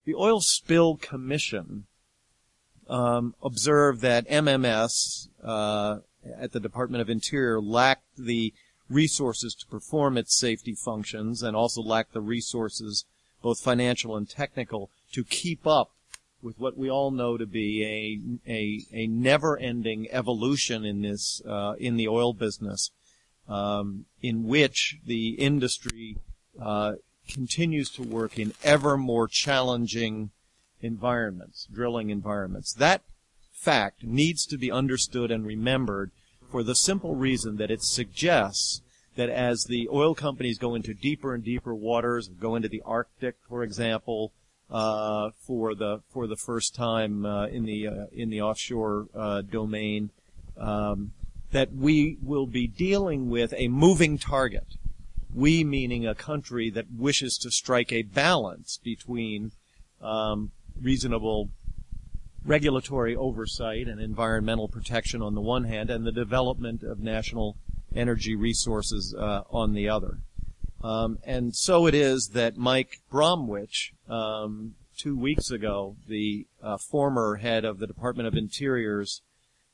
The Oil Spill Commission observed that MMS at the Department of Interior lacked the resources to perform its safety functions and also lacked the resources, both financial and technical, to keep up with what we all know to be a never-ending evolution in this in the oil business, in which the industry continues to work in ever more challenging environments, drilling environments. That fact needs to be understood and remembered for the simple reason that it suggests that as the oil companies go into deeper and deeper waters, go into the Arctic, for example, for the first time in the offshore domain, that we will be dealing with a moving target. We meaning a country that wishes to strike a balance between reasonable regulatory oversight and environmental protection on the one hand, and the development of national energy resources on the other. And so it is that Mike Bromwich, 2 weeks ago, the former head of the Department of Interior's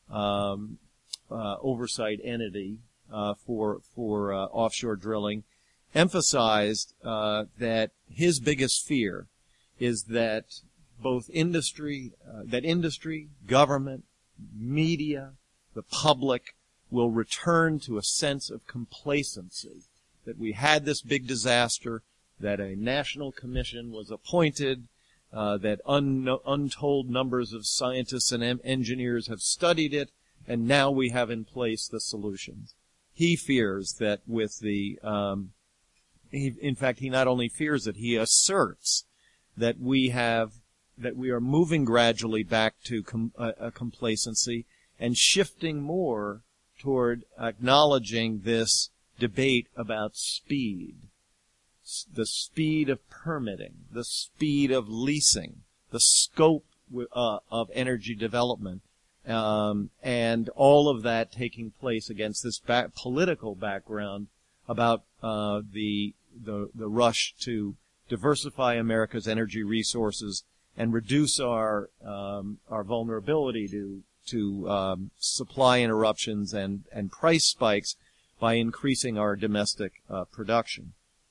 oversight entity for offshore drilling, emphasized that his biggest fear is that both industry, government, media, the public will return to a sense of complacency, that we had this big disaster, that a national commission was appointed, that untold numbers of scientists and engineers have studied it, and now we have in place the solutions. He fears that with the, in fact, he not only fears it, he asserts that we are moving gradually back to a complacency and shifting more toward acknowledging this debate about speed, the speed of permitting, the speed of leasing, the scope of energy development, and all of that taking place against this political background about the rush to diversify America's energy resources and reduce our vulnerability to supply interruptions and price spikes by increasing our domestic production.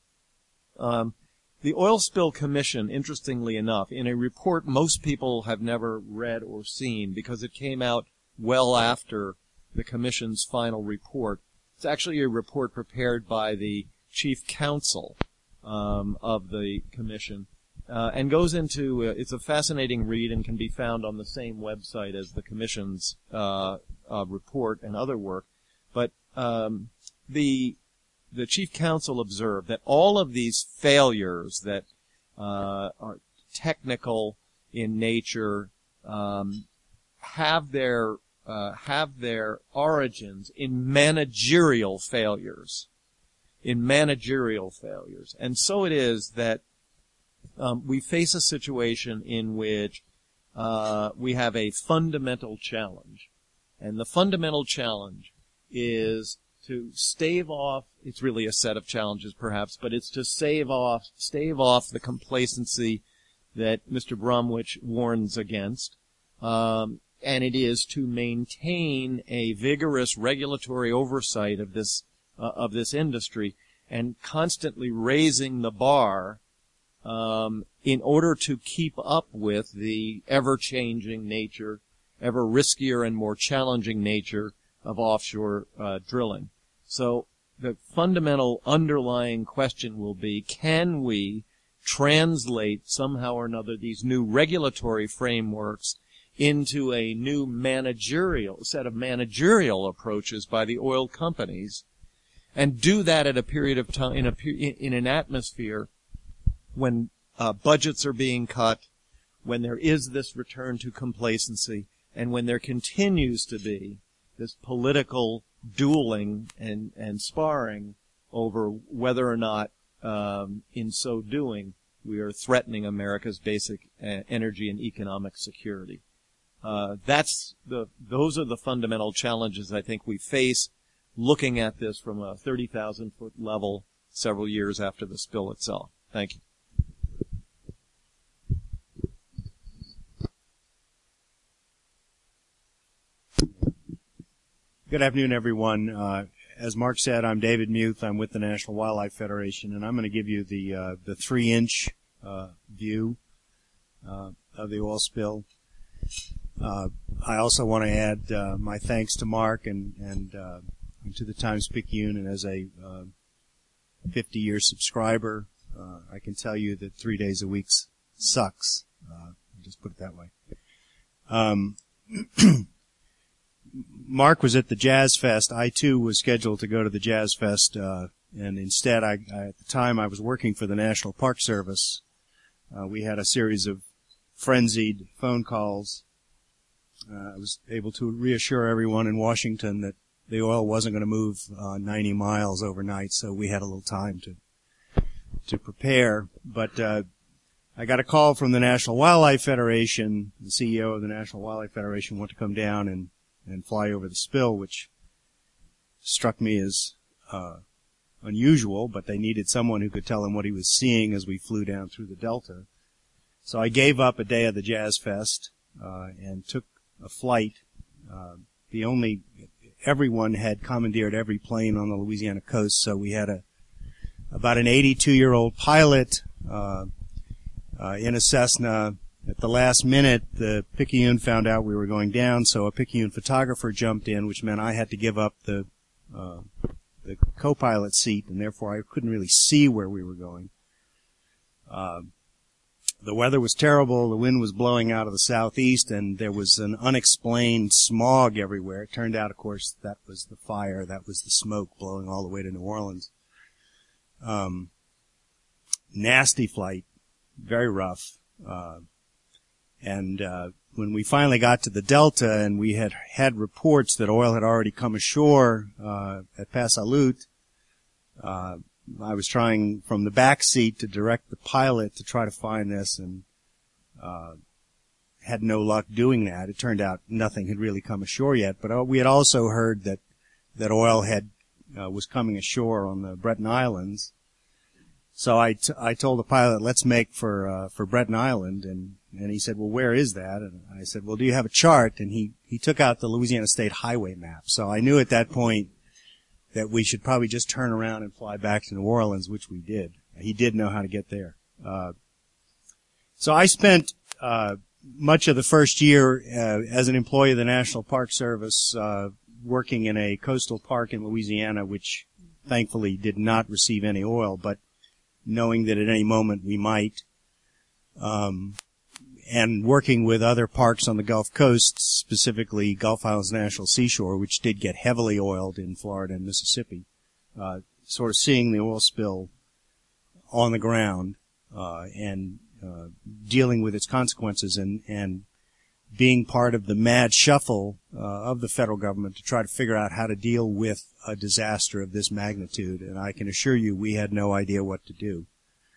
The Oil Spill Commission, interestingly enough, in a report most people have never read or seen because it came out well after the Commission's final report. It's actually a report prepared by the chief counsel of the Commission, and goes into, it's a fascinating read and can be found on the same website as the Commission's report and other work. But the chief counsel observed that all of these failures that are technical in nature have their origins in managerial failures. And so it is that we face a situation in which we have a fundamental challenge. And the fundamental challenge is to stave off, it's really a set of challenges perhaps, but it's to stave off the complacency that Mr. Bromwich warns against. And it is to maintain a vigorous regulatory oversight of this industry and constantly raising the bar in order to keep up with the ever-changing nature, ever riskier and more challenging nature of offshore drilling. So the fundamental underlying question will be, can we translate somehow or another these new regulatory frameworks into a new set of managerial approaches by the oil companies, and do that at a period of time in an atmosphere when budgets are being cut, when there is this return to complacency, and when there continues to be this political dueling and sparring over whether or not, in so doing, we are threatening America's basic energy and economic security. Those are the fundamental challenges I think we face looking at this from a 30,000-foot level several years after the spill itself. Thank you. Good afternoon, everyone. As Mark said, I'm David Muth. I'm with the National Wildlife Federation, and I'm going to give you the 3-inch view of the oil spill. I also want to add my thanks to Mark and to the Times-Picayune, and as a 50-year subscriber, I can tell you that 3 days a week sucks. I'll just put it that way. Mark was at the Jazz Fest. I, too, was scheduled to go to the Jazz Fest, and instead, at the time, I was working for the National Park Service. We had a series of frenzied phone calls. I was able to reassure everyone in Washington that the oil wasn't going to move 90 miles overnight, so we had a little time to prepare. But I got a call from the National Wildlife Federation. The CEO of the National Wildlife Federation wanted to come down and fly over the spill, which struck me as unusual, but they needed someone who could tell them what he was seeing as we flew down through the Delta. So I gave up a day of the Jazz Fest and took a flight. Everyone had commandeered every plane on the Louisiana coast, so we had about an 82-year-old pilot in a Cessna. At the last minute, the Picayune found out we were going down, so a Picayune photographer jumped in, which meant I had to give up the co-pilot seat, and therefore I couldn't really see where we were going. The weather was terrible. The wind was blowing out of the southeast, and there was an unexplained smog everywhere. It turned out, of course, that was the fire. That was the smoke blowing all the way to New Orleans. Nasty flight, very rough. And when we finally got to the Delta and we had reports that oil had already come ashore at Passalut, I was trying from the back seat to direct the pilot to try to find this, and had no luck doing that. It turned out nothing had really come ashore yet, but we had also heard that oil was coming ashore on the Breton Islands. So I told the pilot, let's make for Breton Island, and he said, well, where is that? And I said, well, do you have a chart? And he took out the Louisiana State Highway map. So I knew at that point that we should probably just turn around and fly back to New Orleans, which we did. He did know how to get there. So I spent much of the first year as an employee of the National Park Service working in a coastal park in Louisiana, which thankfully did not receive any oil, but knowing that at any moment we might, and working with other parks on the Gulf Coast, specifically Gulf Islands National Seashore, which did get heavily oiled in Florida and Mississippi, sort of seeing the oil spill on the ground, and dealing with its consequences, and being part of the mad shuffle of the federal government to try to figure out how to deal with a disaster of this magnitude. And I can assure you we had no idea what to do.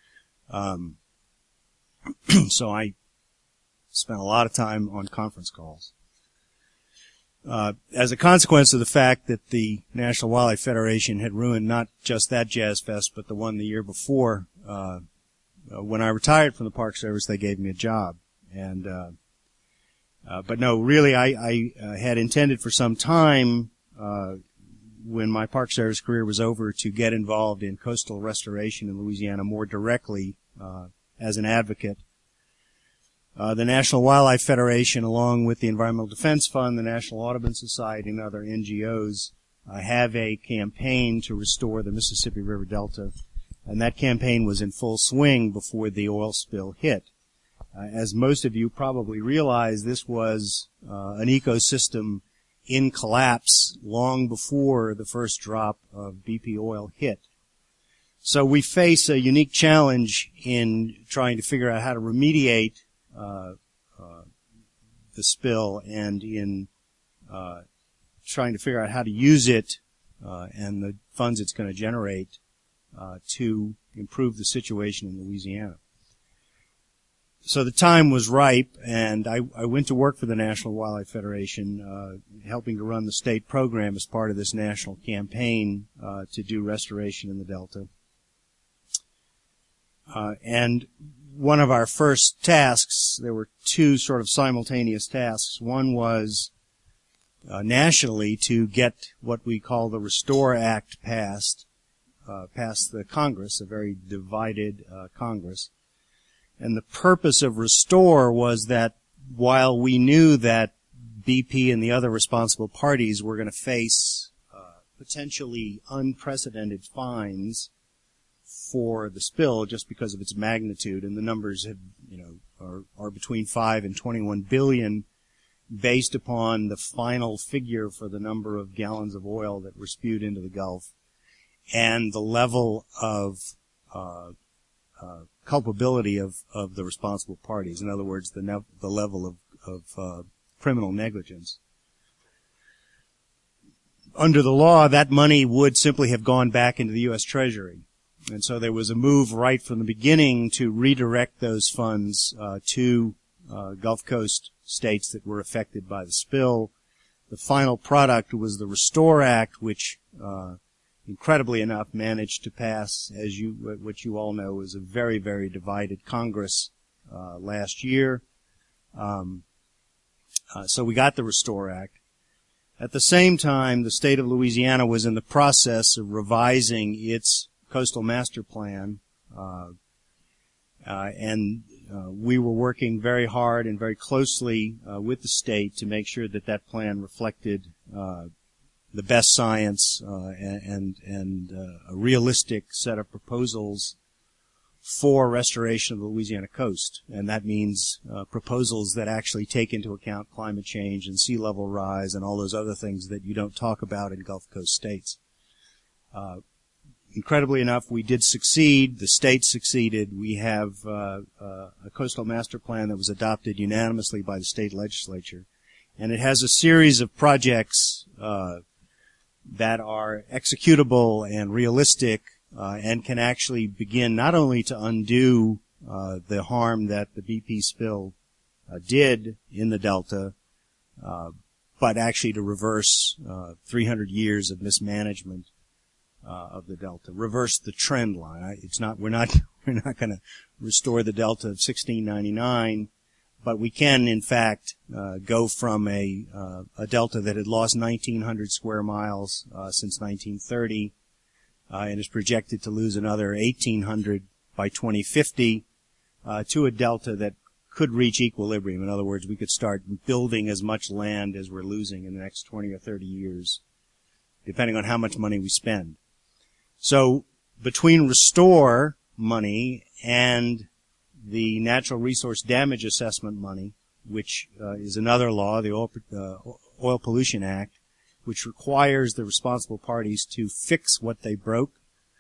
So I spent a lot of time on conference calls. As a consequence of the fact that the National Wildlife Federation had ruined not just that Jazz Fest, but the one the year before, when I retired from the Park Service, they gave me a job. And but no, really, I had intended for some time, when my Park Service career was over, to get involved in coastal restoration in Louisiana more directly, as an advocate. The National Wildlife Federation, along with the Environmental Defense Fund, the National Audubon Society, and other NGOs, have a campaign to restore the Mississippi River Delta, and that campaign was in full swing before the oil spill hit. As most of you probably realize, this was an ecosystem in collapse long before the first drop of BP oil hit. So we face a unique challenge in trying to figure out how to remediate the spill, and in trying to figure out how to use it and the funds it's going to generate to improve the situation in Louisiana. So the time was ripe, and I went to work for the National Wildlife Federation, helping to run the state program as part of this national campaign to do restoration in the Delta. And one of our first tasks, there were two sort of simultaneous tasks. One was nationally to get what we call the Restore Act passed the Congress, a very divided Congress. And the purpose of Restore was that while we knew that BP and the other responsible parties were going to face potentially unprecedented fines for the spill just because of its magnitude, and the numbers have, are between 5 and 21 billion based upon the final figure for the number of gallons of oil that were spewed into the Gulf and the level of culpability of the responsible parties. In other words, the level of criminal negligence. Under the law, that money would simply have gone back into the U.S. Treasury. And so there was a move right from the beginning to redirect those funds to Gulf Coast states that were affected by the spill. The final product was the Restore Act, which incredibly enough managed to pass, what you all know, is a very, very divided Congress last year. So we got the Restore Act. At the same time, the state of Louisiana was in the process of revising its Coastal Master Plan, and we were working very hard and very closely with the state to make sure that that plan reflected the best science and a realistic set of proposals for restoration of the Louisiana coast. And that means proposals that actually take into account climate change and sea level rise and all those other things that you don't talk about in Gulf Coast states. Incredibly enough, we did succeed. The state succeeded. We have a coastal master plan that was adopted unanimously by the state legislature. And it has a series of projects that are executable and realistic and can actually begin not only to undo the harm that the BP spill did in the Delta, but actually to reverse 300 years of mismanagement of the Delta, reverse the trend line. We're not going to restore the Delta of 1699, but we can, in fact, go from a Delta that had lost 1,900 square miles since 1930, and is projected to lose another 1,800 by 2050, to a Delta that could reach equilibrium. In other words, we could start building as much land as we're losing in the next 20 or 30 years, depending on how much money we spend. So between Restore money and the Natural Resource Damage Assessment money, which is another law, the Oil Pollution Act, which requires the responsible parties to fix what they broke.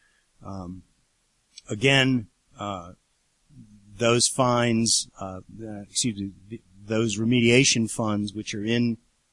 Those fines, those remediation funds, which are in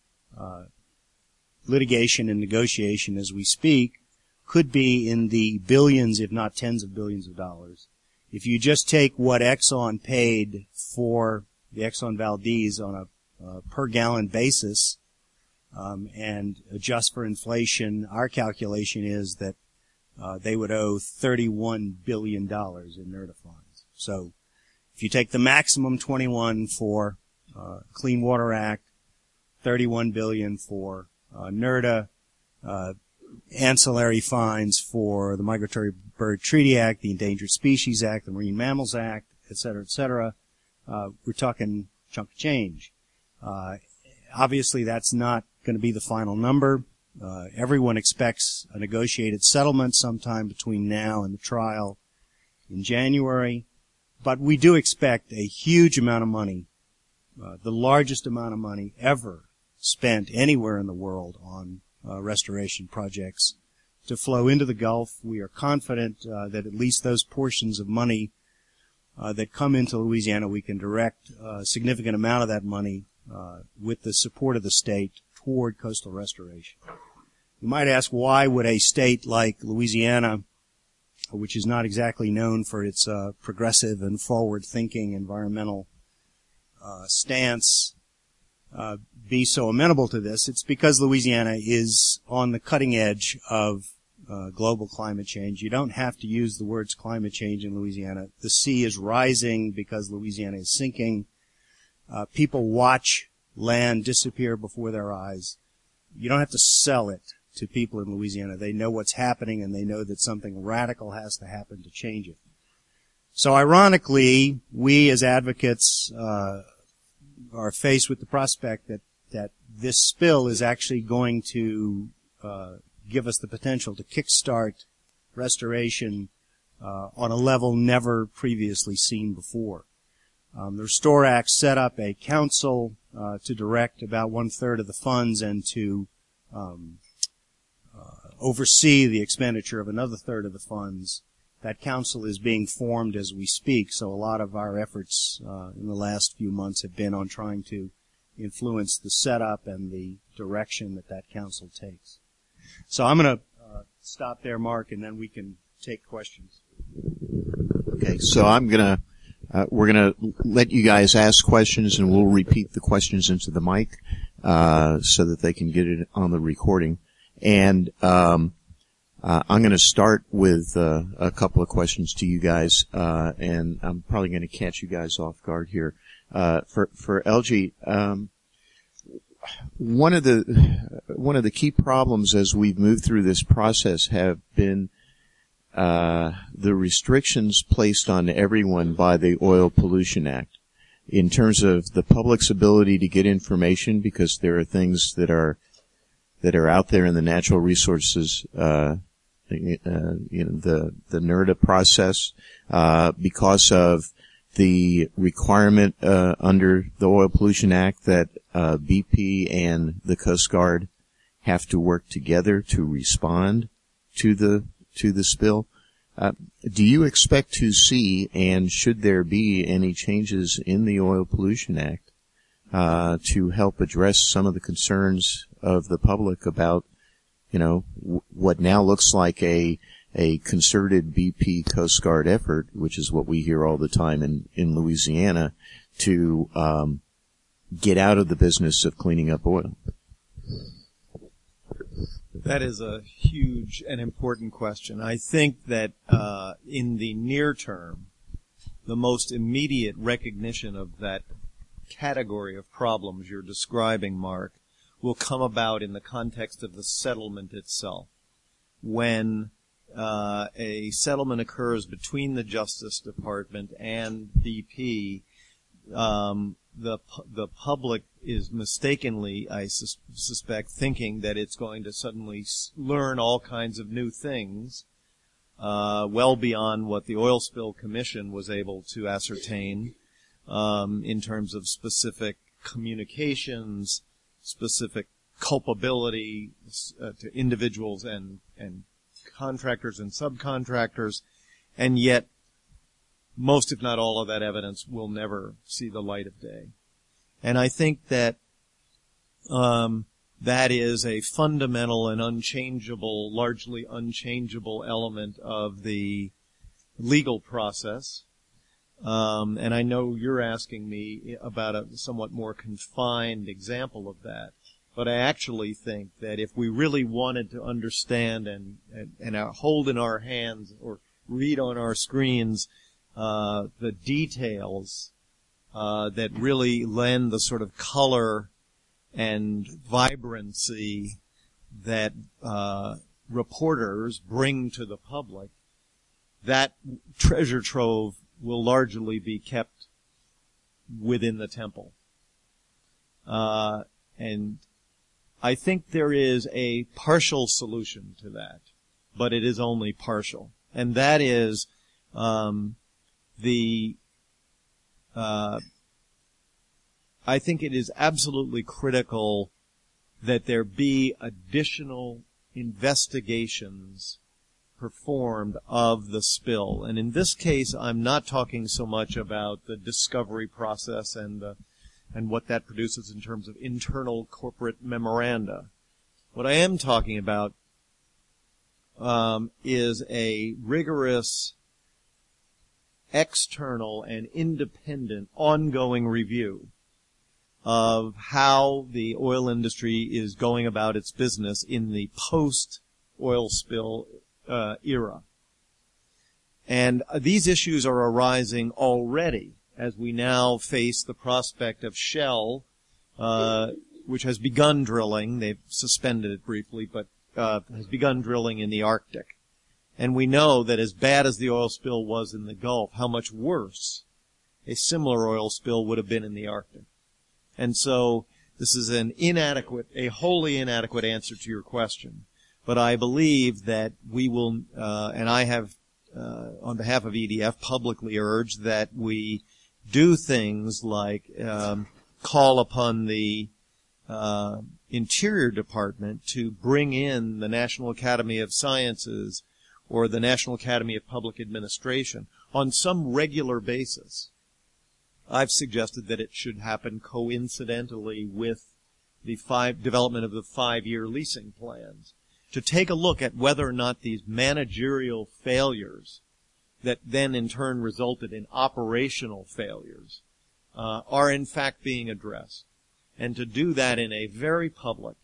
litigation and negotiation as we speak, could be in the billions, if not tens of billions of dollars. If you just take what Exxon paid for the Exxon Valdez on a per gallon basis, and adjust for inflation, our calculation is that they would owe $31 billion in NRDA fines. So if you take the maximum 21 for Clean Water Act, 31 billion for NRDA, ancillary fines for the Migratory Bird Treaty Act, the Endangered Species Act, the Marine Mammals Act, et cetera, we're talking chunk of change. Obviously, that's not going to be the final number. Everyone expects a negotiated settlement sometime between now and the trial in January. But we do expect a huge amount of money, the largest amount of money ever spent anywhere in the world on restoration projects, to flow into the Gulf. We are confident that at least those portions of money that come into Louisiana, we can direct a significant amount of that money with the support of the state toward coastal restoration. You might ask, why would a state like Louisiana, which is not exactly known for its progressive and forward-thinking environmental stance, be so amenable to this? It's because Louisiana is on the cutting edge of global climate change. You don't have to use the words climate change in Louisiana. The sea is rising because Louisiana is sinking. People watch land disappear before their eyes. you don't have to sell it to people in Louisiana. They know what's happening, and they know that something radical has to happen to change it. So ironically, we as advocates are faced with the prospect that this spill is actually going to give us the potential to kickstart restoration on a level never previously seen before. The Restore Act set up a council to direct about 1/3 of the funds and to oversee the expenditure of another third of the funds. That council is being formed as we speak, so a lot of our efforts in the last few months have been on trying to influence the setup and the direction that council takes. So I'm going to stop there, Mark, and then we can take questions. Okay, so we're gonna let you guys ask questions, and we'll repeat the questions into the mic so that they can get it on the recording. And I'm going to start with a couple of questions to you guys, and I'm probably going to catch you guys off guard here. For LG, one of the key problems as we've moved through this process have been the restrictions placed on everyone by the Oil Pollution Act in terms of the public's ability to get information, because there are things that are out there in the natural resources, the NERDA process, because of the requirement under the Oil Pollution Act that BP and the Coast Guard have to work together to respond to the spill. Do you expect to see, and should there be any changes in the Oil Pollution Act to help address some of the concerns of the public about, what now looks like a concerted BP Coast Guard effort, which is what we hear all the time in Louisiana, to get out of the business of cleaning up oil? That is a huge and important question. I think that in the near term, the most immediate recognition of that category of problems you're describing, Mark, will come about in the context of the settlement itself. When a settlement occurs between the Justice Department and BP, the public is mistakenly, I suspect, thinking that it's going to suddenly learn all kinds of new things, well beyond what the Oil Spill Commission was able to ascertain, in terms of specific communications, specific culpability to individuals and contractors and subcontractors, and yet most, if not all, of that evidence will never see the light of day. And I think that that is a fundamental and unchangeable, largely unchangeable element of the legal process. And I know you're asking me about a somewhat more confined example of that. But I actually think that if we really wanted to understand and hold in our hands or read on our screens the details that really lend the sort of color and vibrancy that reporters bring to the public, that treasure trove will largely be kept within the temple. And I think there is a partial solution to that, but it is only partial. And that is I think it is absolutely critical that there be additional investigations performed of the spill. And in this case, I'm not talking so much about the discovery process and what that produces in terms of internal corporate memoranda. What I am talking about is a rigorous external and independent ongoing review of how the oil industry is going about its business in the post-oil spill era. And these issues are arising already as we now face the prospect of Shell which has begun drilling. They've suspended it briefly, but has begun drilling in the Arctic. And we know that as bad as the oil spill was in the Gulf, how much worse a similar oil spill would have been in the Arctic. And so this is a wholly inadequate answer to your question. But I believe that we will, and I have, on behalf of EDF, publicly urged that we do things like call upon the Interior Department to bring in the National Academy of Sciences or the National Academy of Public Administration on some regular basis. I've suggested that it should happen coincidentally with the development of the 5-year leasing plans, to take a look at whether or not these managerial failures that then in turn resulted in operational failures are in fact being addressed, and to do that in a very public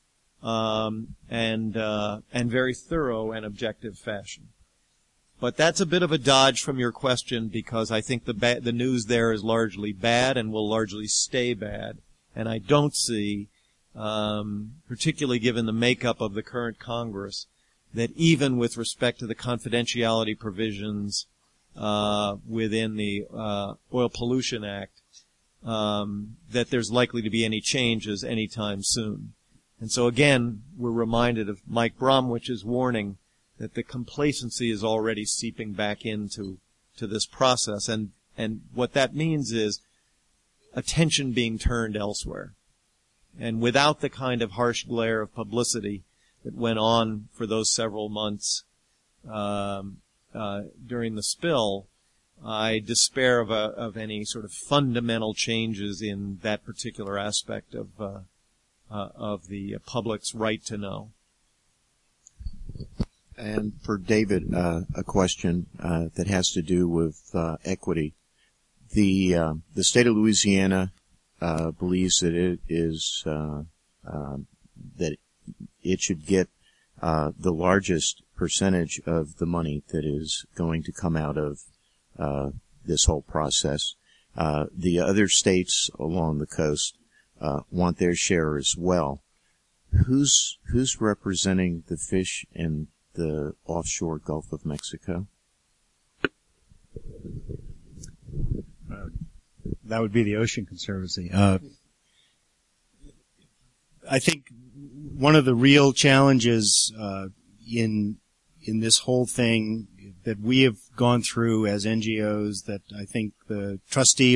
and very thorough and objective fashion. But that's a bit of a dodge from your question, because I think the news there is largely bad and will largely stay bad. And I don't see, particularly given the makeup of the current Congress, that even with respect to the confidentiality provisions within the Oil Pollution Act, that there's likely to be any changes anytime soon. And so again, we're reminded of Mike Bromwich's warning that the complacency is already seeping back into this process. And what that means is attention being turned elsewhere. And without the kind of harsh glare of publicity that went on for those several months during the spill, I despair of any sort of fundamental changes in that particular aspect of the public's right to know. And for David, a question that has to do with equity. The state of Louisiana believes that it is that it should get the largest percentage of the money that is going to come out of this whole process. The other states along the coast want their share as well. Who's representing the fish in the offshore Gulf of Mexico? That would be the Ocean Conservancy. I think one of the real challenges in this whole thing that we have gone through as NGOs, that I think the trustee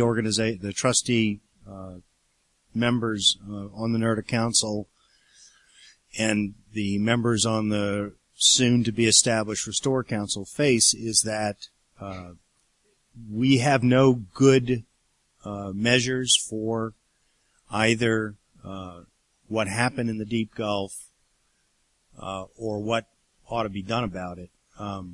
members on the NERDA Council and the members on the soon-to-be-established Restore Council face, is that we have no good measures for either what happened in the Deep Gulf or what ought to be done about it. For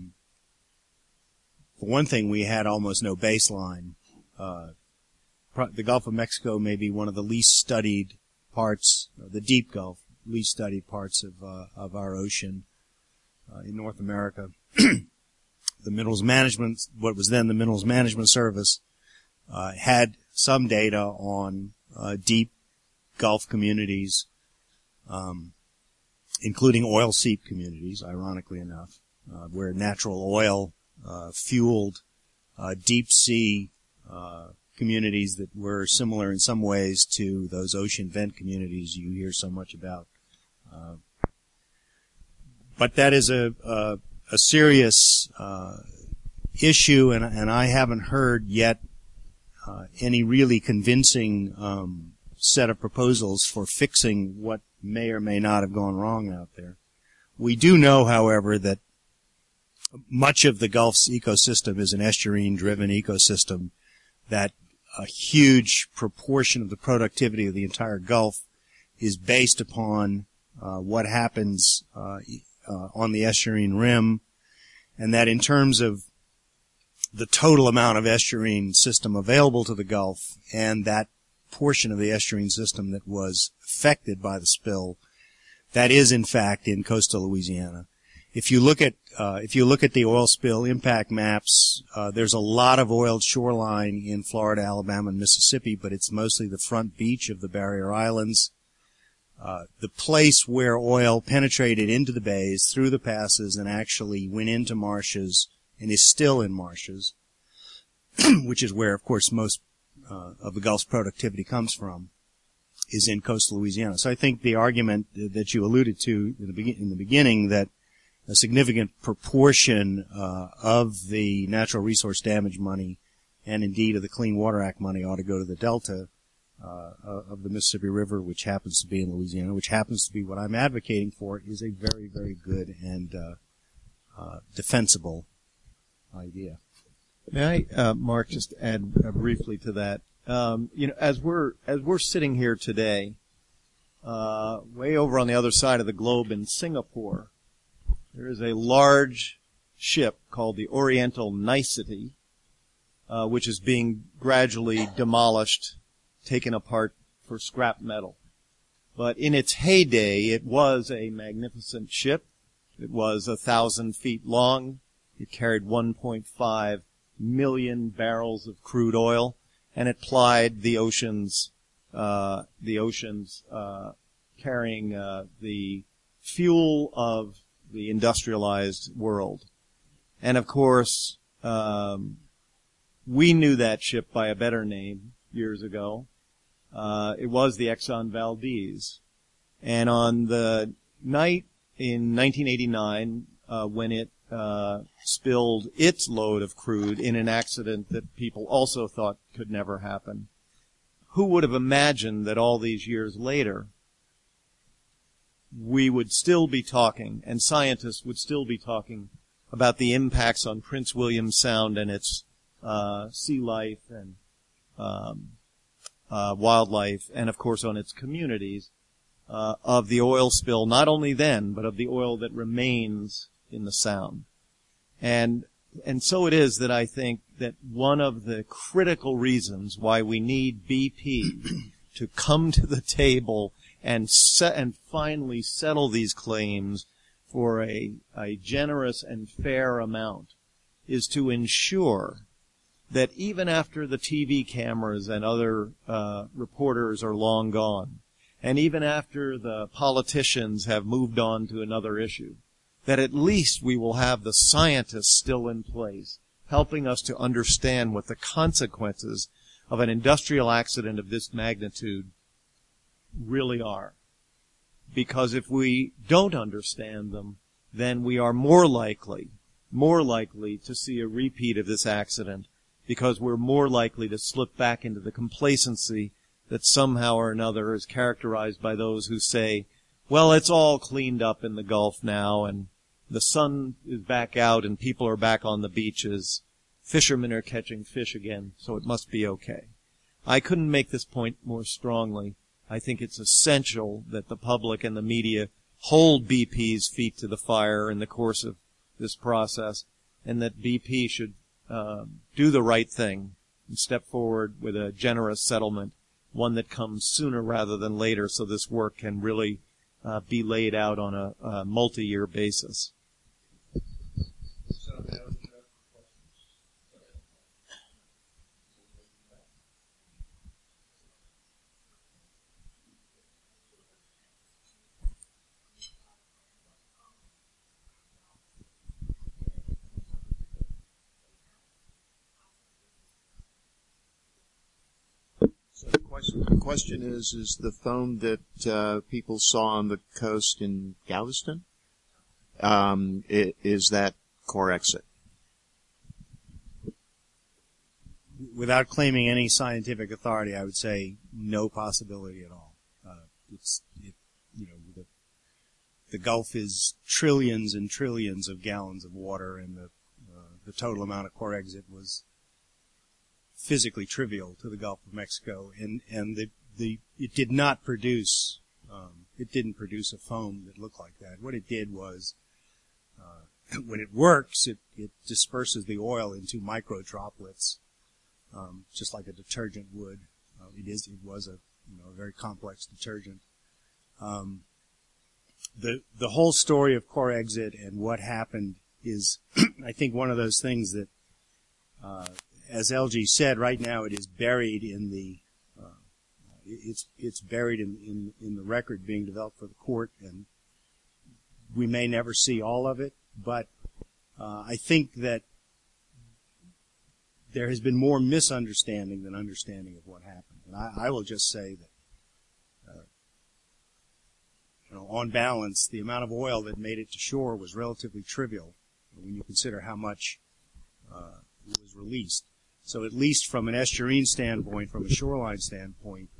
one thing, we had almost no baseline. The Gulf of Mexico may be one of the least studied parts, the Deep Gulf, least studied parts of our ocean in North America. The Minerals Management, what was then the Minerals Management Service, had some data on deep Gulf communities, including oil seep communities, ironically enough, where natural oil fueled deep sea communities that were similar in some ways to those ocean vent communities you hear so much about. But that is a serious issue, and I haven't heard yet any really convincing set of proposals for fixing what may or may not have gone wrong out there. We do know, however, that much of the Gulf's ecosystem is an estuarine-driven ecosystem, that a huge proportion of the productivity of the entire Gulf is based upon what happens on the estuarine rim, and that in terms of the total amount of estuarine system available to the Gulf and that portion of the estuarine system that was affected by the spill, that is in fact in coastal Louisiana. If you look at the oil spill impact maps, there's a lot of oiled shoreline in Florida, Alabama, and Mississippi, but it's mostly the front beach of the Barrier Islands the place where oil penetrated into the bays, through the passes, and actually went into marshes and is still in marshes, which is where, of course, most of the Gulf's productivity comes from, is in coastal Louisiana. So I think the argument that you alluded to in the beginning, that a significant proportion of the natural resource damage money and indeed of the Clean Water Act money ought to go to the delta of the Mississippi River, which happens to be in Louisiana, which happens to be what I'm advocating for, is a very, very good and defensible idea. May I, Mark, just add briefly to that? As we're sitting here today, way over on the other side of the globe in Singapore, there is a large ship called the Oriental Nicety, which is being gradually demolished, taken apart for scrap metal. But in its heyday, it was a magnificent ship. It was 1,000 feet long. It carried 1.5 million barrels of crude oil, and it plied the oceans, carrying the fuel of the industrialized world. And of course, we knew that ship by a better name years ago. It was the Exxon Valdez. And on the night in 1989, when it spilled its load of crude in an accident that people also thought could never happen, who would have imagined that all these years later we would still be talking, and scientists would still be talking about the impacts on Prince William Sound and its sea life and wildlife, and of course on its communities, of the oil spill, not only then, but of the oil that remains in the Sound. And so it is that I think that one of the critical reasons why we need BP to come to the table and finally settle these claims for a generous and fair amount is to ensure that even after the TV cameras and other reporters are long gone, and even after the politicians have moved on to another issue, that at least we will have the scientists still in place, helping us to understand what the consequences of an industrial accident of this magnitude really are. Because if we don't understand them, then we are more likely to see a repeat of this accident, because we're more likely to slip back into the complacency that somehow or another is characterized by those who say, well, it's all cleaned up in the Gulf now, and the sun is back out and people are back on the beaches. Fishermen are catching fish again, so it must be okay. I couldn't make this point more strongly. I think it's essential that the public and the media hold BP's feet to the fire in the course of this process, and that BP should do the right thing and step forward with a generous settlement, one that comes sooner rather than later, so this work can really be laid out on a multi-year basis. The question is the foam that people saw on the coast in Galveston, is that Corexit? Without claiming any scientific authority, I would say no possibility at all. The Gulf is trillions and trillions of gallons of water, and the total amount of Corexit was physically trivial to the Gulf of Mexico, and it did not produce it didn't produce a foam that looked like that. What it did was, when it works, it disperses the oil into micro droplets, just like a detergent would. It was a very complex detergent. The whole story of Corexit and what happened is, I think, one of those things that, as LG said, right now it is buried in it's buried in the record being developed for the court, and we may never see all of it, but I think that there has been more misunderstanding than understanding of what happened. And I will just say that, on balance, the amount of oil that made it to shore was relatively trivial when you consider how much was released. So at least from an estuarine standpoint, from a shoreline standpoint,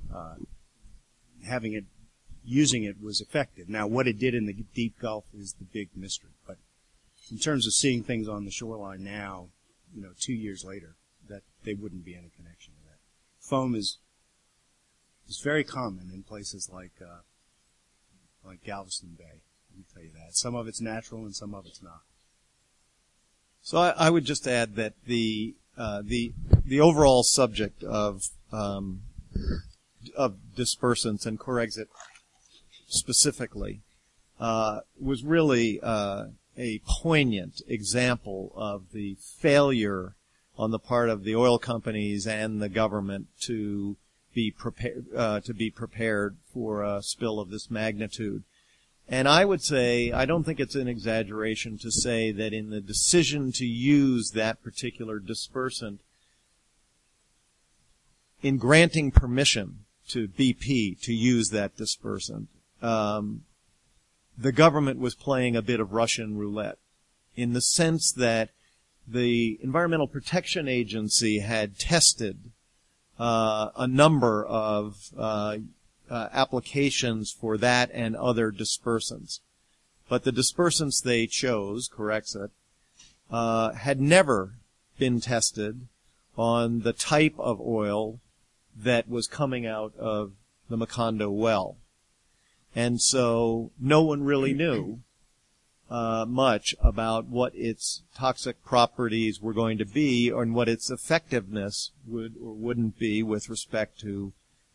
using it was effective. Now, what it did in the deep Gulf is the big mystery. But in terms of seeing things on the shoreline now, 2 years later, that there wouldn't be any connection to that. Foam is very common in places like Galveston Bay. Let me tell you that. Some of it's natural and some of it's not. So I would just add that the overall subject of dispersants and Corexit specifically was really a poignant example of the failure on the part of the oil companies and the government to be prepared for a spill of this magnitude. And I would say, I don't think it's an exaggeration to say that in the decision to use that particular dispersant, in granting permission to BP to use that dispersant, the government was playing a bit of Russian roulette, in the sense that the Environmental Protection Agency had tested a number of applications for that and other dispersants. But the dispersants they chose, Corexit, had never been tested on the type of oil that was coming out of the Macondo well. And so no one really knew much about what its toxic properties were going to be, and what its effectiveness would or wouldn't be with respect to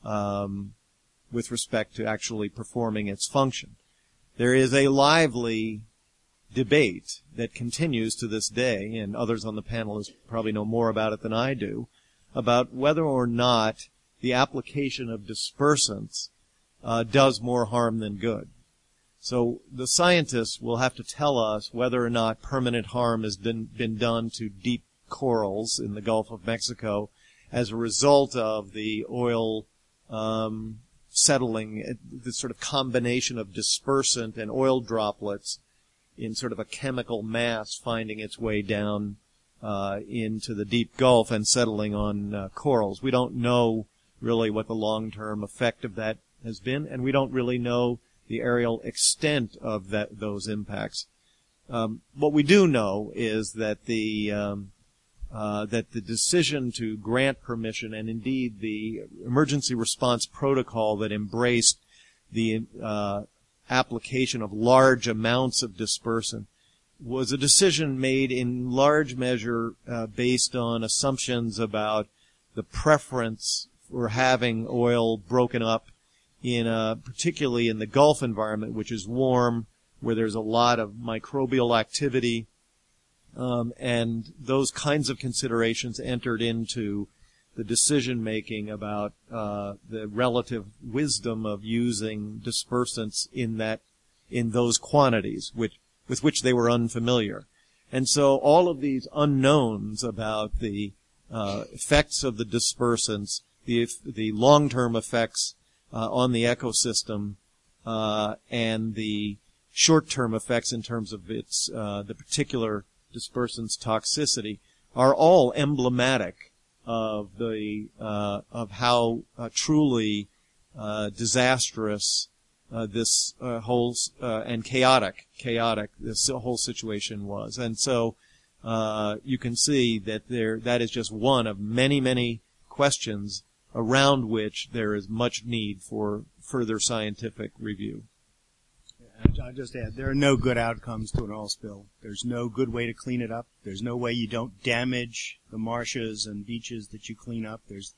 actually performing its function. There is a lively debate that continues to this day, and others on the panel probably know more about it than I do, about whether or not the application of dispersants does more harm than good. So the scientists will have to tell us whether or not permanent harm has been done to deep corals in the Gulf of Mexico as a result of the oil settling, this sort of combination of dispersant and oil droplets in sort of a chemical mass finding its way down into the deep Gulf and settling on corals. We don't know really what the long-term effect of that has been, and we don't really know the aerial extent of those impacts. What we do know is that the decision to grant permission, and indeed the emergency response protocol that embraced the application of large amounts of dispersant, was a decision made in large measure based on assumptions about the preference for having oil broken up particularly in the Gulf environment, which is warm, where there's a lot of microbial activity, and those kinds of considerations entered into the decision making about the relative wisdom of using dispersants in those quantities with which they were unfamiliar. And so all of these unknowns about the effects of the dispersants, the long-term effects on the ecosystem, and the short-term effects in terms of the particular dispersant's toxicity, are all emblematic of how truly disastrous this whole and chaotic this whole situation was. And so you can see that that is just one of many questions around which there is much need for further scientific review. I'll just add, there are no good outcomes to an oil spill. There's no good way to clean it up. There's no way you don't damage the marshes and beaches that you clean up. There's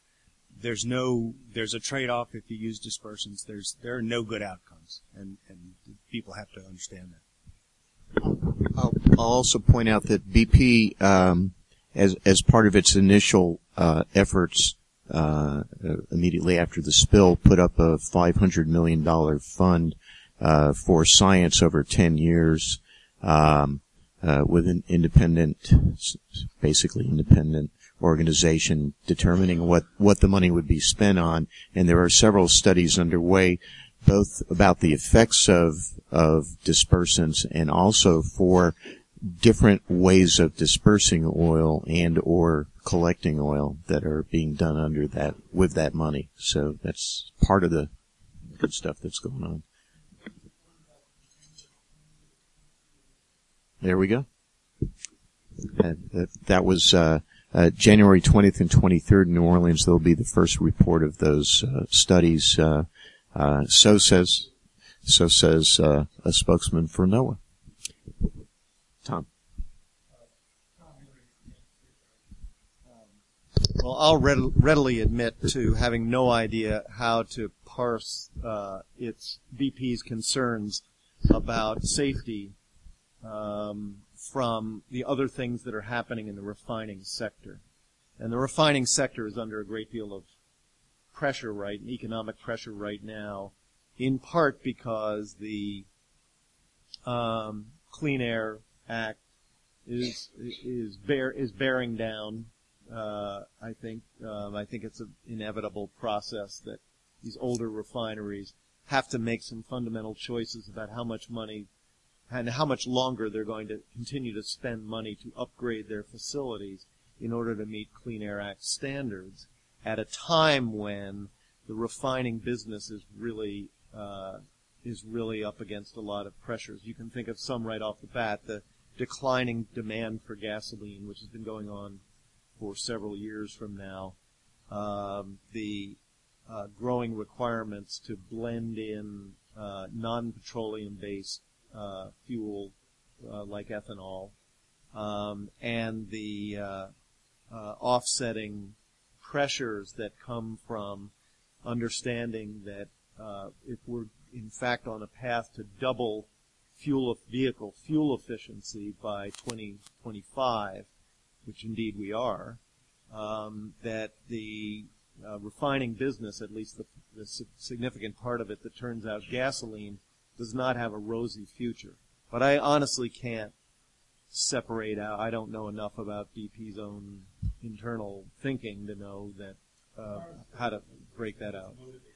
a trade-off if you use dispersants. There are no good outcomes, and people have to understand that. I'll also point out that BP, as part of its initial efforts immediately after the spill, put up a $500 million fund for science over 10 years with an basically independent organization determining what the money would be spent on. And there are several studies underway, both about the effects of dispersants and also for different ways of dispersing oil and or collecting oil that are being done with that money. So that's part of the good stuff that's going on. There we go. That was January 20th and 23rd in New Orleans. There'll be the first report of those studies. So says a spokesman for NOAA. Tom. Well, I'll readily admit to having no idea how to parse its BP's concerns about safety from the other things that are happening in the refining sector. And the refining sector is under a great deal of pressure, economic pressure right now, in part because the Clean Air Act is bearing down. I think it's an inevitable process that these older refineries have to make some fundamental choices about how much money and how much longer they're going to continue to spend money to upgrade their facilities in order to meet Clean Air Act standards at a time when the refining business is really up against a lot of pressures. You can think of some right off the bat: the declining demand for gasoline, which has been going on for several years from now, the growing requirements to blend in non-petroleum-based fuel like ethanol, and the offsetting pressures that come from understanding that if we're in fact on a path to double vehicle fuel efficiency by 2025, which indeed we are, that the refining business, at least the significant part of it that turns out gasoline, does not have a rosy future. But I honestly can't separate out. I don't know enough about BP's own internal thinking to know that how to break that out.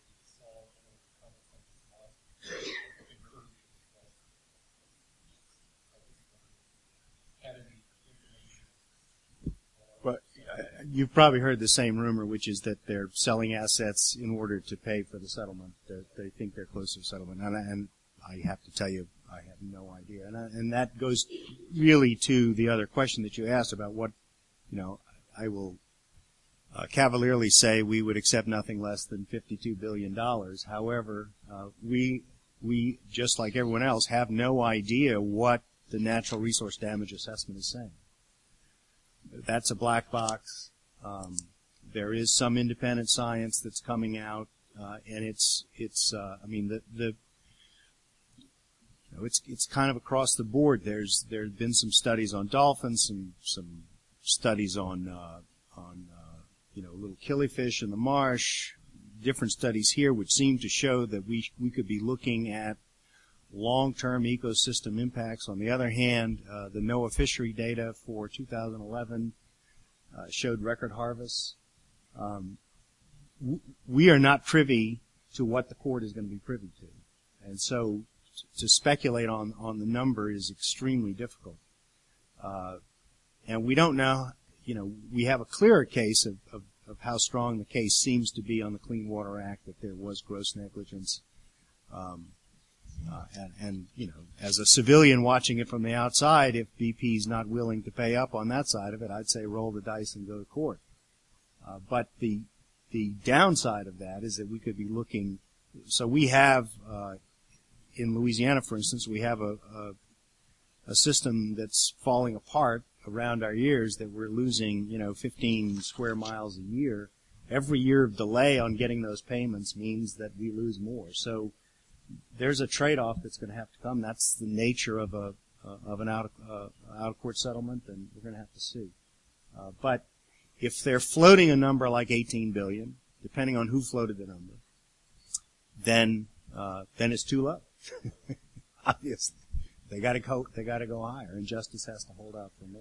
But you've probably heard the same rumor, which is that they're selling assets in order to pay for the settlement. They think they're close to settlement, and I have to tell you, I have no idea. And that goes really to the other question that you asked about what, I will cavalierly say we would accept nothing less than $52 billion. However, we, just like everyone else, have no idea what the natural resource damage assessment is saying. That's a black box. There is some independent science that's coming out, and it's kind of across the board. There's been some studies on dolphins, some studies on little killifish in the marsh, different studies here which seem to show that we could be looking at long-term ecosystem impacts. On the other hand, the NOAA fishery data for 2011 showed record harvests. We are not privy to what the court is going to be privy to, and so to speculate on the number is extremely difficult. And we don't know, we have a clearer case of how strong the case seems to be on the Clean Water Act, that there was gross negligence. And as a civilian watching it from the outside, if BP's not willing to pay up on that side of it, I'd say roll the dice and go to court. But the downside of that is that we could be looking, so we have, in Louisiana, for instance, we have a system that's falling apart around our ears that we're losing, 15 square miles a year. Every year of delay on getting those payments means that we lose more. So there's a trade-off that's going to have to come. That's the nature of an out-of-court settlement, and we're going to have to see. But if they're floating a number like 18 billion, depending on who floated the number, then it's too low. Obviously, they got to go higher, and justice has to hold out for more.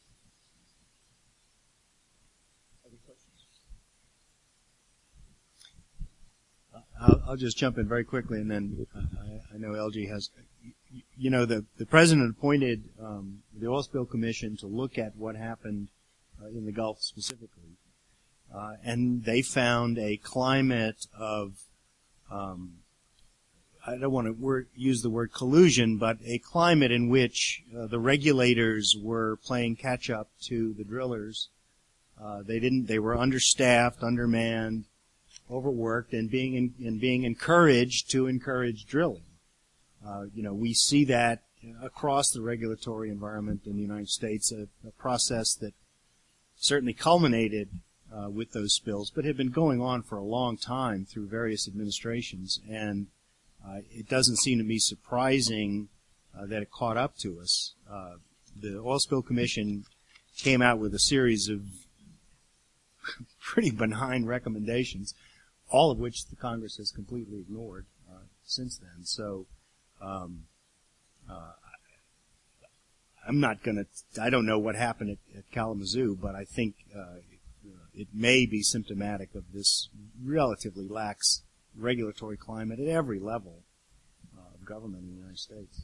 I'll just jump in very quickly, and then I know LG has. You know, the president appointed the Oil Spill Commission to look at what happened in the Gulf specifically, and they found a climate of I don't want to use the word collusion, but a climate in which the regulators were playing catch up to the drillers. They were understaffed, undermanned, overworked, and being encouraged to encourage drilling. We see that across the regulatory environment in the United States, a process that certainly culminated with those spills, but had been going on for a long time through various administrations, and it doesn't seem to me surprising that it caught up to us. The Oil Spill Commission came out with a series of pretty benign recommendations, all of which the Congress has completely ignored since then. So I don't know what happened at Kalamazoo, but I think it may be symptomatic of this relatively lax regulatory climate at every level of government in the United States.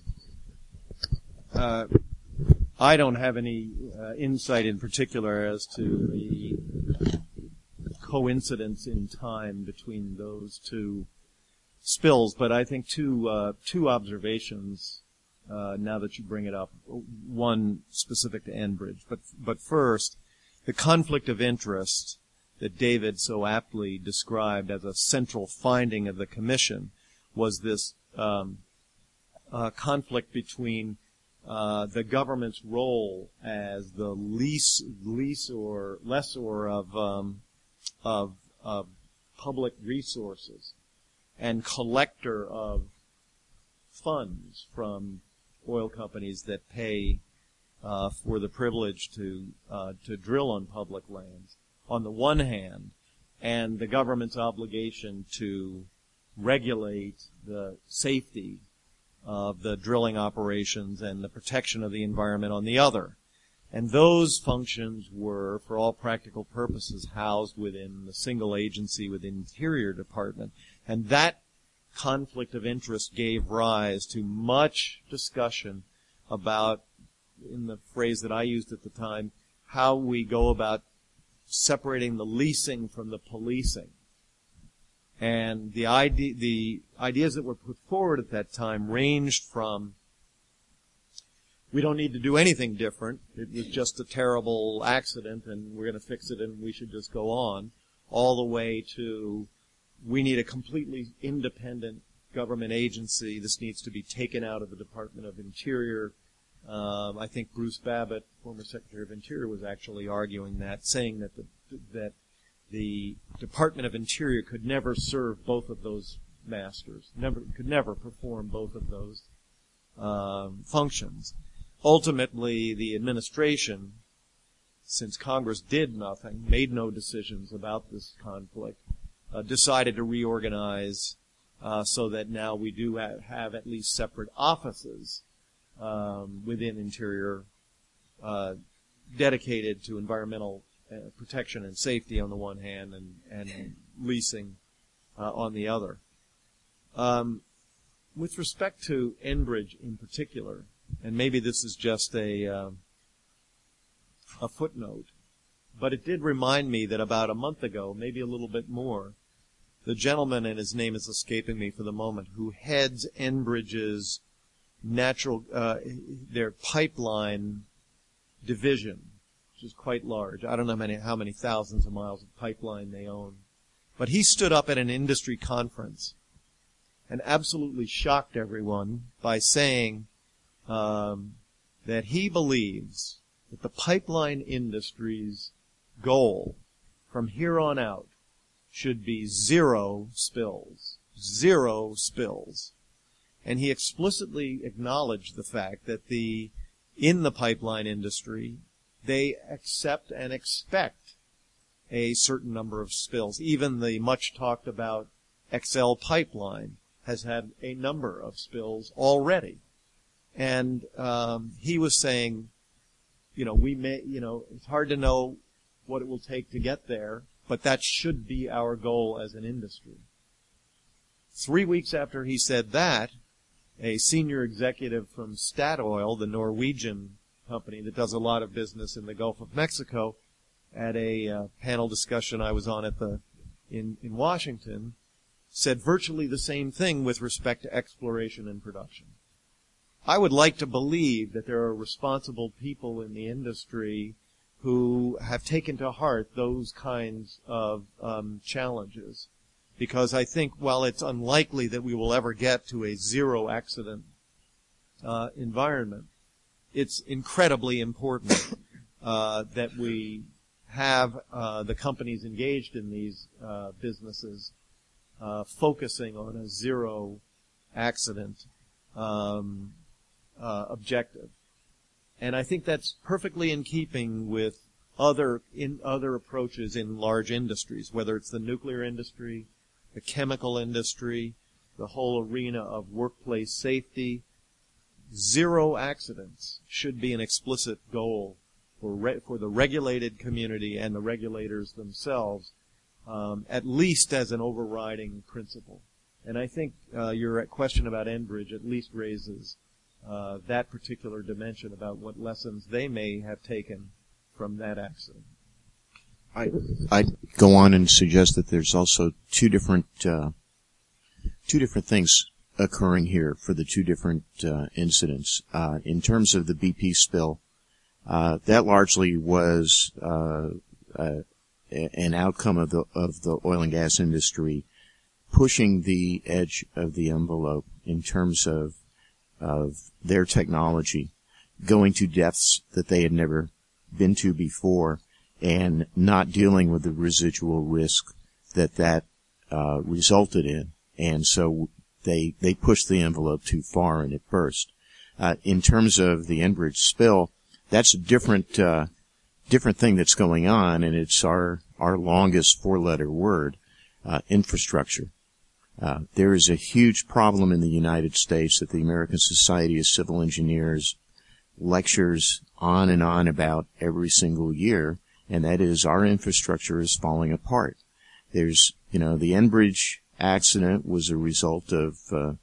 I don't have any insight in particular as to the coincidence in time between those two spills, but I think two observations now that you bring it up. One specific to Enbridge, but first, the conflict of interest that David so aptly described as a central finding of the commission was this conflict between the government's role as the lessor of public resources and collector of funds from oil companies that pay for the privilege to drill on public lands, on the one hand, and the government's obligation to regulate the safety of the drilling operations and the protection of the environment on the other. And those functions were, for all practical purposes, housed within the single agency within the Interior Department. And that conflict of interest gave rise to much discussion about, in the phrase that I used at the time, how we go about separating the leasing from the policing. And the ideas that were put forward at that time ranged from, we don't need to do anything different, it was just a terrible accident and we're going to fix it and we should just go on, all the way to, we need a completely independent government agency. This needs to be taken out of the Department of Interior. I think Bruce Babbitt, former Secretary of Interior, was actually arguing that, saying that the Department of Interior could never serve both of those masters, could never perform both of those functions. Ultimately, the administration, since Congress did nothing, made no decisions about this conflict, decided to reorganize so that now we do have at least separate offices within Interior dedicated to environmental protection and safety on the one hand and leasing on the other. With respect to Enbridge in particular, and maybe this is just a footnote, but it did remind me that about a month ago, maybe a little bit more, the gentleman, and his name is escaping me for the moment, who heads Enbridge's their pipeline division, which is quite large. I don't know how many thousands of miles of pipeline they own. But he stood up at an industry conference and absolutely shocked everyone by saying that he believes that the pipeline industry's goal from here on out should be zero spills. Zero spills. And he explicitly acknowledged the fact that in the pipeline industry, they accept and expect a certain number of spills. Even the much talked about XL pipeline has had a number of spills already. And he was saying, it's hard to know what it will take to get there, but that should be our goal as an industry. 3 weeks after he said that, a senior executive from Statoil, the Norwegian company that does a lot of business in the Gulf of Mexico, at a panel discussion I was on in Washington, said virtually the same thing with respect to exploration and production. I would like to believe that there are responsible people in the industry who have taken to heart those kinds of challenges, because I think while it's unlikely that we will ever get to a zero accident environment, it's incredibly important that we have the companies engaged in these businesses focusing on a zero accident objective. And I think that's perfectly in keeping with other approaches in large industries, whether it's the nuclear industry, the chemical industry, the whole arena of workplace safety. Zero accidents should be an explicit goal for the regulated community and the regulators themselves, at least as an overriding principle. And I think your question about Enbridge at least raises that particular dimension about what lessons they may have taken from that accident. I'd go on and suggest that there's also two different things occurring here for the two different incidents. In terms of the BP spill, that largely was an outcome of the oil and gas industry pushing the edge of the envelope in terms of their technology, going to depths that they had never been to before, and not dealing with the residual risk that resulted in. And so they pushed the envelope too far and it burst. In terms of the Enbridge spill, that's a different thing that's going on, and it's our longest four-letter word, infrastructure. There is a huge problem in the United States that the American Society of Civil Engineers lectures on and on about every single year, and that is our infrastructure is falling apart. There's, the Enbridge accident was a result of,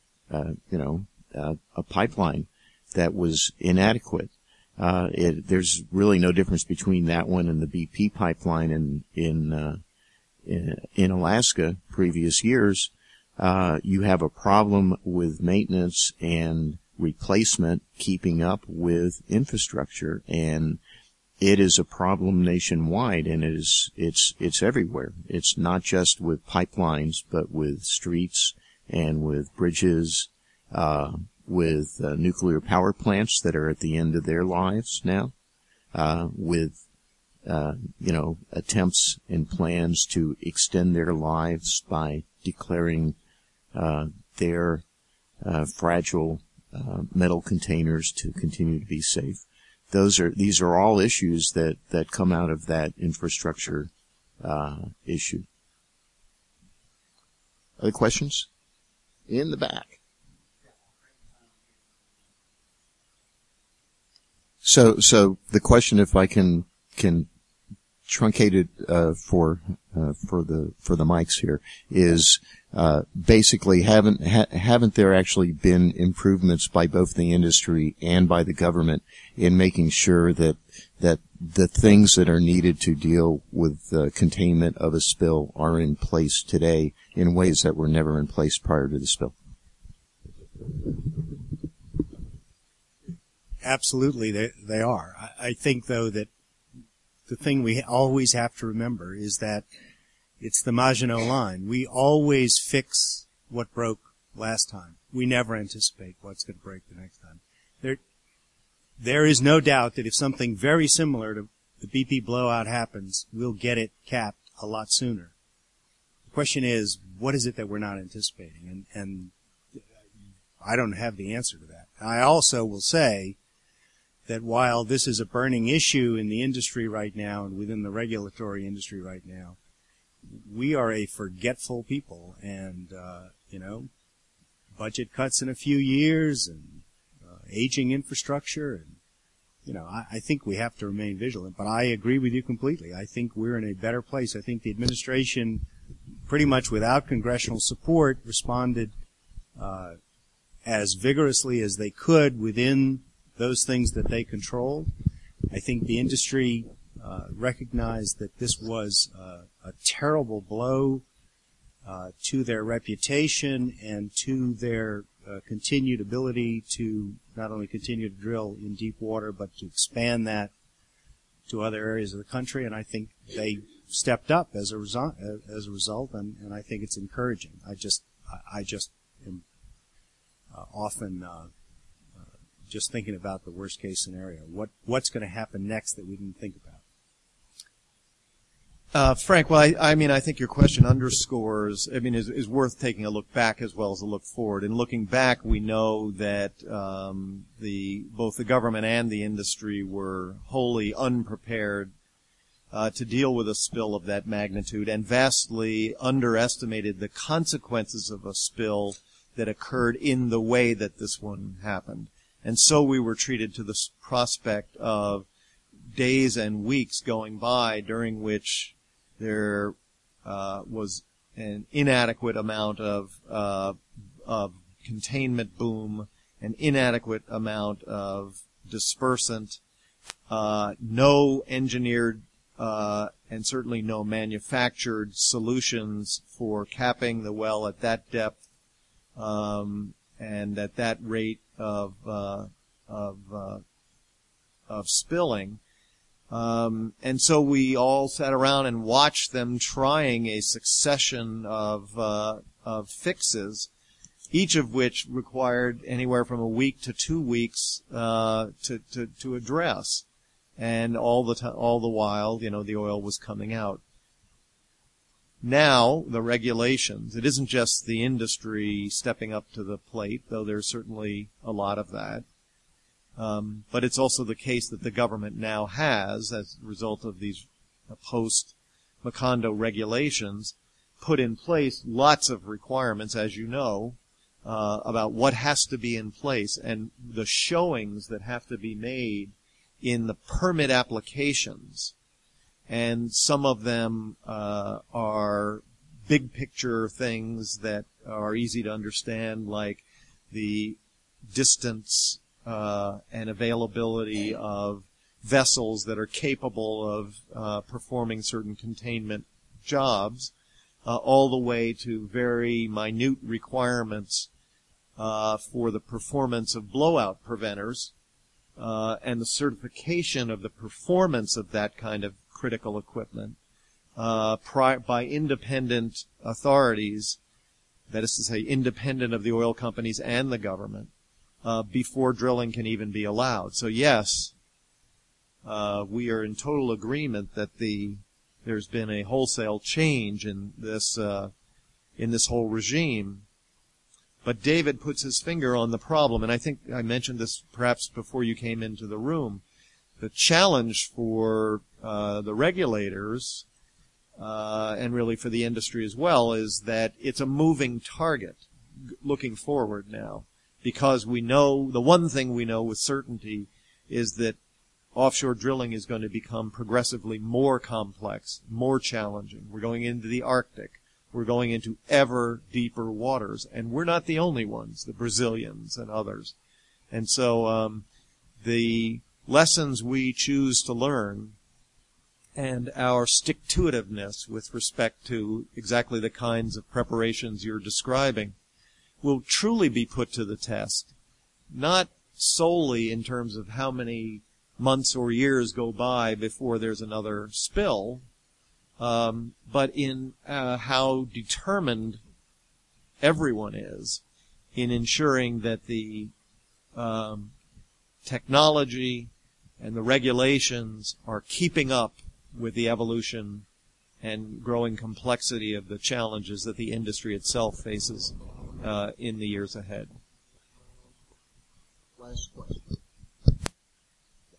a pipeline that was inadequate. There's really no difference between that one and the BP pipeline in Alaska previous years. You have a problem with maintenance and replacement keeping up with infrastructure, and it is a problem nationwide, and it's everywhere. It's not just with pipelines, but with streets and with bridges, with nuclear power plants that are at the end of their lives now, with attempts and plans to extend their lives by declaring their fragile metal containers to continue to be safe. These are all issues that come out of that infrastructure issue. Other questions? In the back. So the question, if I can truncate it for the mics here, is basically haven't there actually been improvements by both the industry and by the government in making sure that the things that are needed to deal with the containment of a spill are in place today in ways that were never in place prior to the spill? Absolutely, they are. I think, though, that the thing we always have to remember is that it's the Maginot Line. We always fix what broke last time. We never anticipate what's going to break the next time. There is no doubt that if something very similar to the BP blowout happens, we'll get it capped a lot sooner. The question is, what is it that we're not anticipating? And I don't have the answer to that. I also will say that while this is a burning issue in the industry right now and within the regulatory industry right now, we are a forgetful people, and budget cuts in a few years and aging infrastructure, and I think we have to remain vigilant. But I agree with you completely. I think we're in a better place. I think the administration, pretty much without congressional support, responded as vigorously as they could within those things that they controlled. I think the industry recognized that this was a terrible blow to their reputation and to their continued ability to not only continue to drill in deep water, but to expand that to other areas of the country. And I think they stepped up as a result, and I think it's encouraging. I just am often just thinking about the worst case scenario. What's going to happen next that we didn't think about? Frank, well, I think your question underscores, is worth taking a look back as well as a look forward. In looking back, we know that both the government and the industry were wholly unprepared to deal with a spill of that magnitude, and vastly underestimated the consequences of a spill that occurred in the way that this one happened. And so we were treated to the prospect of days and weeks going by during which there was an inadequate amount of containment boom, an inadequate amount of dispersant, no engineered and certainly no manufactured solutions for capping the well at that depth and at that rate of spilling. And so we all sat around and watched them trying a succession of fixes, each of which required anywhere from a week to 2 weeks to address, and all the while, the oil was coming out. Now the regulations, it isn't just the industry stepping up to the plate, though there's certainly a lot of that. But it's also the case that the government now has, as a result of these post-Macondo regulations, put in place lots of requirements, as you know, about what has to be in place and the showings that have to be made in the permit applications. And some of them are big picture things that are easy to understand, like the distance and availability of vessels that are capable of performing certain containment jobs, all the way to very minute requirements for the performance of blowout preventers and the certification of the performance of that kind of critical equipment by independent authorities, that is to say, independent of the oil companies and the government, before drilling can even be allowed. So yes, we are in total agreement that there's been a wholesale change in this whole regime. But David puts his finger on the problem, and I think I mentioned this perhaps before you came into the room. The challenge for the regulators, and really for the industry as well, is that it's a moving target looking forward now. Because we know, the one thing we know with certainty is that offshore drilling is going to become progressively more complex, more challenging. We're going into the Arctic. We're going into ever deeper waters. And we're not the only ones, the Brazilians and others. And so the lessons we choose to learn and our stick-to-itiveness with respect to exactly the kinds of preparations you're describing will truly be put to the test, not solely in terms of how many months or years go by before there's another spill, but in how determined everyone is in ensuring that the technology and the regulations are keeping up with the evolution and growing complexity of the challenges that the industry itself faces in the years ahead. Last question.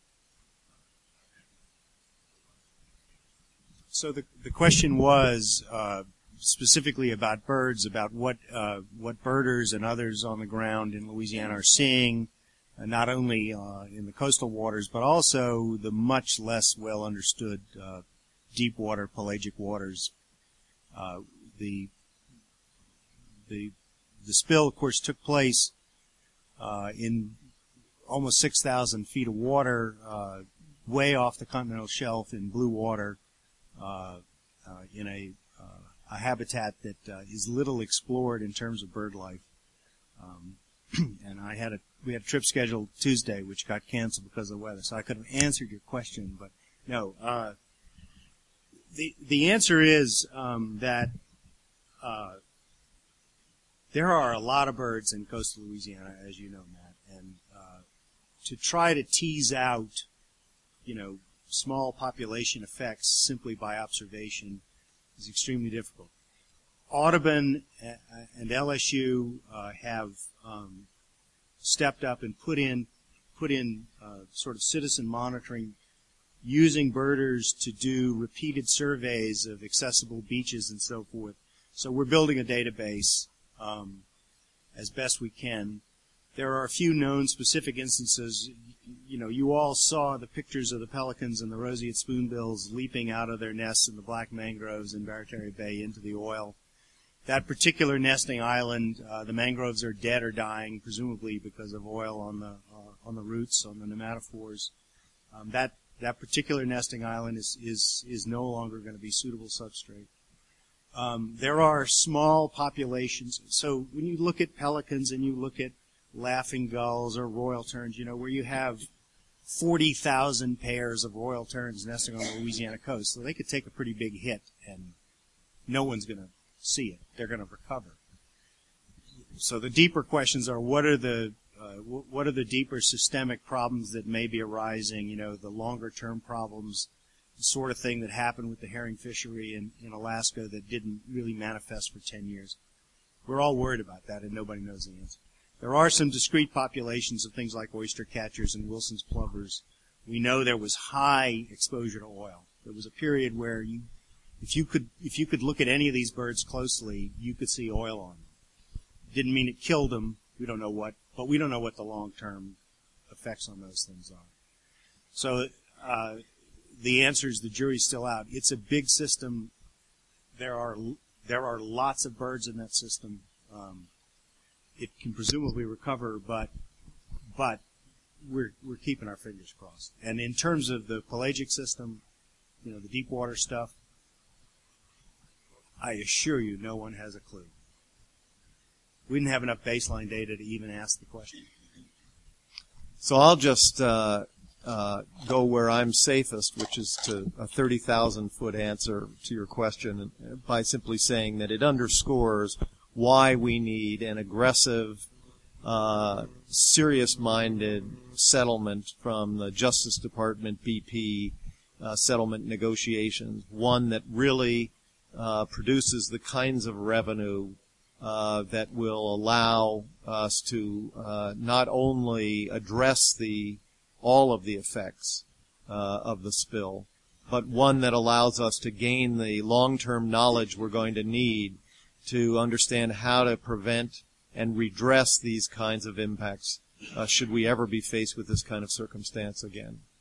So the question was specifically about birds, about what birders and others on the ground in Louisiana are seeing, not only in the coastal waters, but also the much less well understood deep water, pelagic waters. The spill, of course, took place in almost 6,000 feet of water, way off the continental shelf in blue water, in a habitat that is little explored in terms of bird life. And we had a trip scheduled Tuesday, which got canceled because of the weather. So I could have answered your question, but no. The answer is that there are a lot of birds in coastal Louisiana, as you know, Matt, and to try to tease out, small population effects simply by observation is extremely difficult. Audubon and LSU have stepped up and put in sort of citizen monitoring, using birders to do repeated surveys of accessible beaches and so forth. So we're building a database as best we can. There are a few known specific instances. You all saw the pictures of the pelicans and the roseate spoonbills leaping out of their nests in the black mangroves in Barataria Bay into the oil. That particular nesting island, the mangroves are dead or dying, presumably because of oil on the roots, on the nematophores. That particular nesting island is no longer going to be suitable substrate. There are small populations. So when you look at pelicans and you look at laughing gulls or royal terns, where you have 40,000 pairs of royal terns nesting on the Louisiana coast, so they could take a pretty big hit and no one's going to see it. They're going to recover. So the deeper questions are what are the deeper systemic problems that may be arising, the longer term problems, the sort of thing that happened with the herring fishery in Alaska that didn't really manifest for 10 years. We're all worried about that and nobody knows the answer. There are some discrete populations of things like oyster catchers and Wilson's plovers. We know there was high exposure to oil. There was a period where if you could look at any of these birds closely, you could see oil on them. Didn't mean it killed them. We don't know what, but we don't know what the long-term effects on those things are. So the answer is the jury's still out. It's a big system. There are lots of birds in that system. It can presumably recover, but we're keeping our fingers crossed. And in terms of the pelagic system, the deep water stuff, I assure you no one has a clue. We didn't have enough baseline data to even ask the question. So I'll just go where I'm safest, which is to a 30,000-foot answer to your question by simply saying that it underscores why we need an aggressive, serious-minded settlement from the Justice Department BP settlement negotiations, one that really produces the kinds of revenue that will allow us to not only address all of the effects of the spill, but one that allows us to gain the long-term knowledge we're going to need to understand how to prevent and redress these kinds of impacts should we ever be faced with this kind of circumstance again.